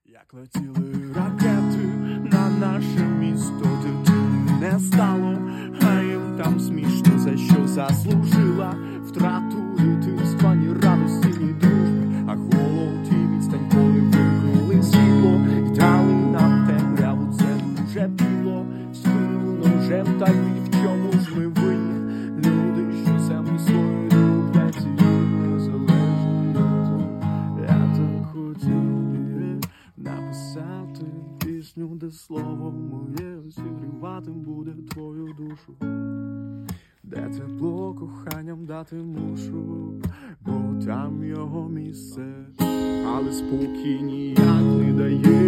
Як летіли ракети на наше місто, дитини не стало, а їм там смішно, за що заслужила втрату дитинства, ні радості, ні дружби, а голод і відстань, коли вимкнули світло і дали нам темряву, це дуже біло, спину ножем, та й в чому ж ми винні, люди, що землю свою люблять і незалежні. Я так хотів написати пісню, де слово моє зігріватим буде твою душу, де тепло коханням дати мушу, бо там його місце, але спокій ніяк не дає.